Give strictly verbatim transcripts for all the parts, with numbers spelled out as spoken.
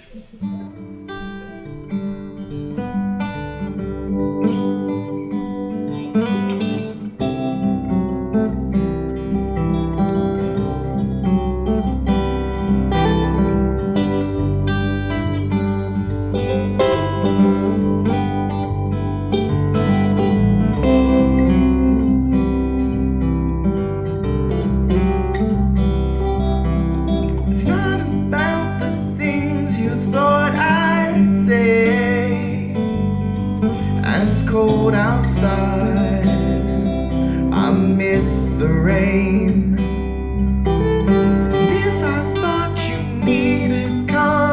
It's not about the things you thought I'd say, and it's cold outside. I miss the rain. And if I thought you needed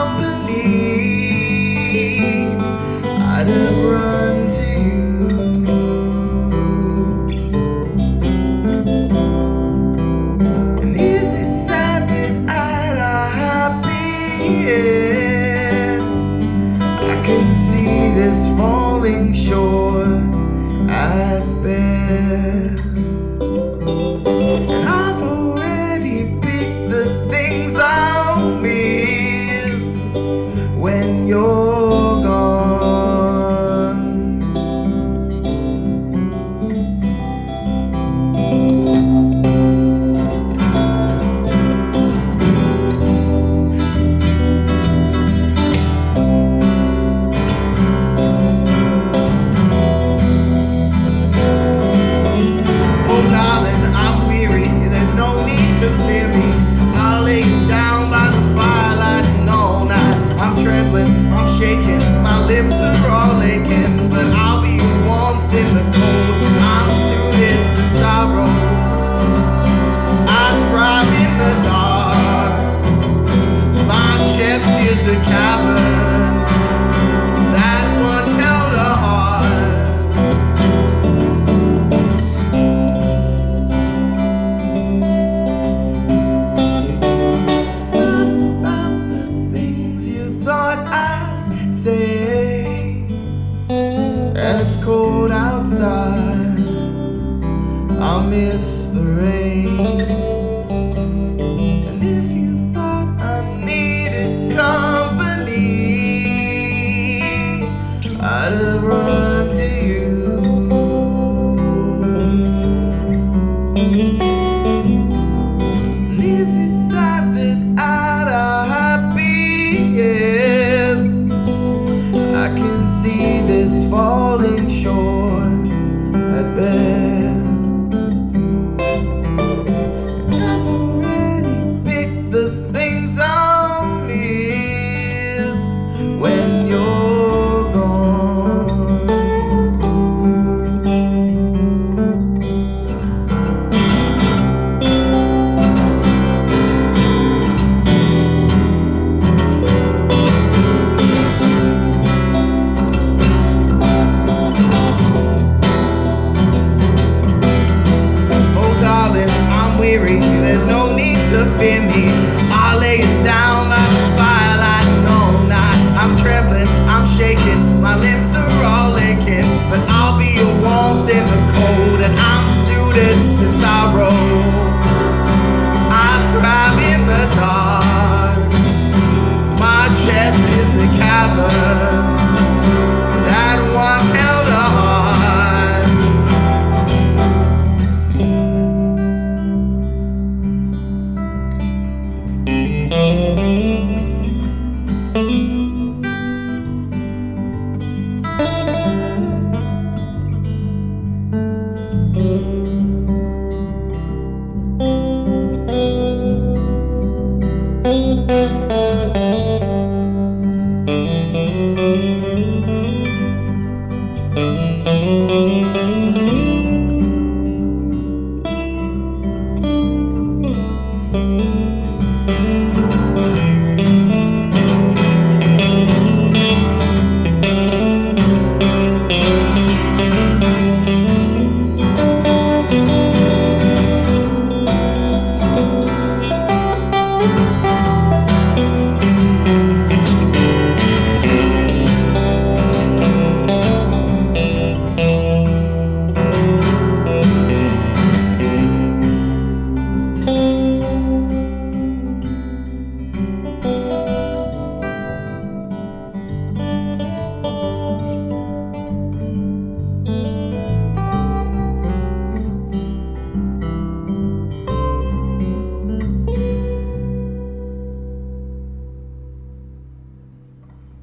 company, I'd have run to you. And is it sad that at our happiest I can see this falling short at best? And I've already picked the things I'll miss when you're gone. Oh darling, I'm weary, there's no need to fear me. I'll lay you down by the firelight and all night. I'm trembling, I'm shaking, my limbs are all aching, but I'll be warmth in the cold. I'm suited to sorrow, I thrive in the dark. My chest is a cavern that once held a heart. It's not about the things you thought I'd say, and it's cold outside. I miss the rain. And if you thought I needed company, I'd have run to you. And is it sad that at our happiest I can see this falling short at best? And I've already picked the things I'll miss when you're gone. Oh darling, I'm weary, there's no need to fear me. I'll lay it down by the firelight and all night. I'm trembling, I'm shaking, my limbs are all aching, but I'll be your warmth in the cold, and I'm suited to sorrow. I thrive in the dark. My chest is a cavern that once held a heart.